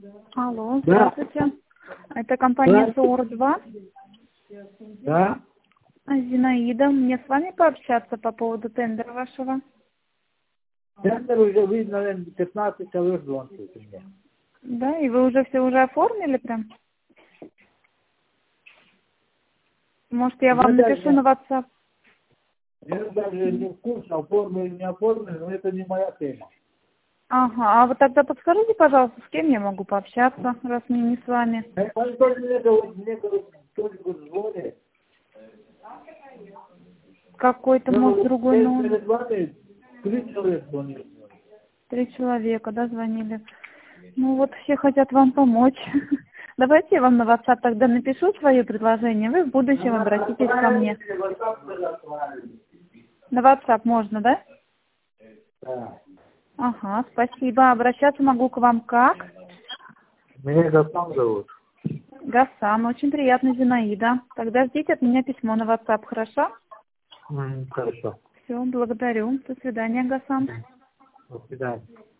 Алло, Да. здравствуйте. Это компания Здравствуйте. СОР-2. Да? Зинаида, мне с вами пообщаться по поводу тендера вашего? Тендер уже вы, наверное, 15 человек звоните мне. Да, и вы уже все уже оформили прям? Может, я вам напишу на WhatsApp? Я даже не в курсе, оформили, не оформили, но это не моя тема. Ага, а вы тогда подскажите, пожалуйста, с кем я могу пообщаться, раз мне не с вами? Они тоже мне говорят, кто-нибудь звонит. Какой-то, может, другой номер? Перед вами 3 человека звонит. 3 человека, да, звонили? Ну вот все хотят вам помочь. Давайте я вам на WhatsApp тогда напишу свое предложение, вы в будущем обратитесь ко мне. На WhatsApp можно, да? Да. Ага, спасибо. Обращаться могу к вам как? Меня Гасан зовут. Гасан, очень приятно, Зинаида. Тогда ждите от меня письмо на WhatsApp, хорошо? Хорошо. Все, благодарю. До свидания, Гасан. До свидания.